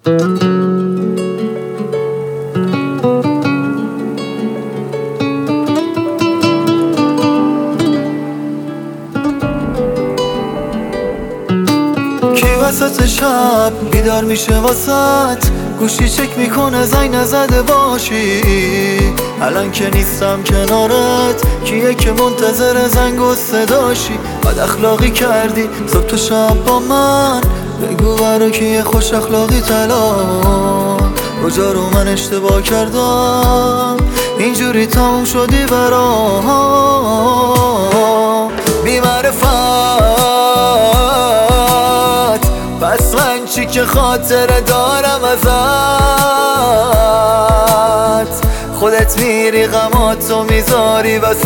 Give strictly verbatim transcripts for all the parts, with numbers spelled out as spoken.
کی وسط شب بیدار میشه واسط، گوشی چک میکنه زنگ نزده باشی. الان که نیستم کنارت، کیه که منتظر زنگ و صداشی؟ بد اخلاقی کردی صبح تو شب با من، بگو برا کیه خوش اخلاقی تلان. کجا رو من اشتباه کردم اینجوری تموم شدی برام؟ بی معرفت پس من چی که خاطره دارم ازت؟ خودت میری غماتو میذاری وسط،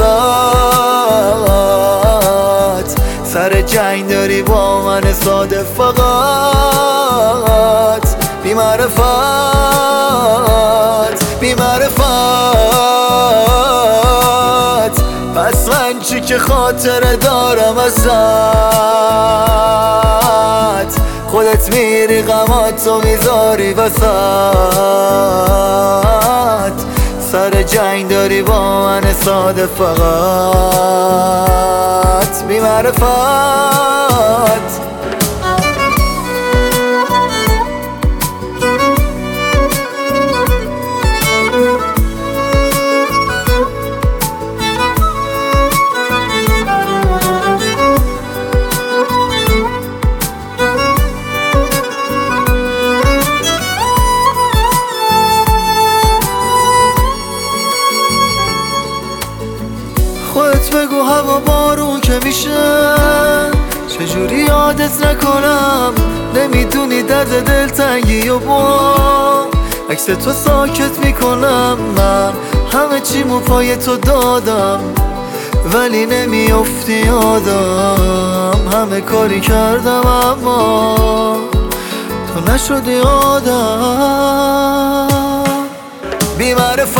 سر جنگ داری با من ساده فقط. بی معرفت بی معرفت پس من چی که خاطره دارم ازت؟ خودت میری غماتو میذاری وسط، سر جنگ داری با من ساده فقط. بی معرفت خودت بگو هوا بارون که میشه چجوری یادت نکنم؟ نمیدونی درد دلتنگی و با عکس تو ساکت میکنم. من همه چیمو پای تو دادم ولی نمیافتی یادم. همه کاری کردم اما تو نشدی آدم. بی معرفت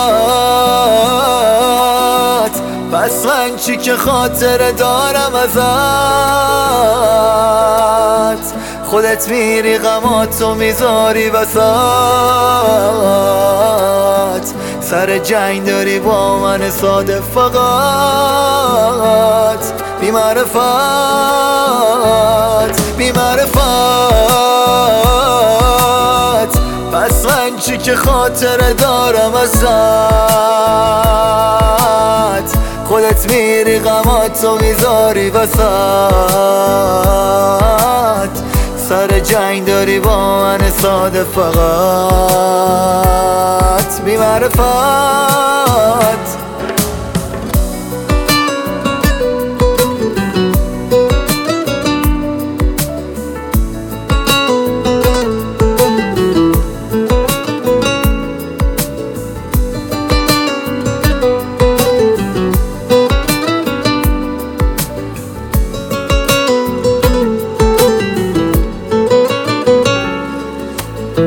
پس من چی که خاطره دارم ازت؟ خودت میری غماتو میذاری وسط، سر جنگ داری با من ساده فقط. بی معرفت بی معرفت پس من چی که خاطره دارم ازت؟ خودت میری غماتو میذاری وسط، سر جنگ داری با من ساده فقط. بی معرفت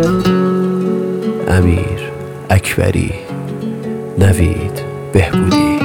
امیر اکبری، نوید بهبودی.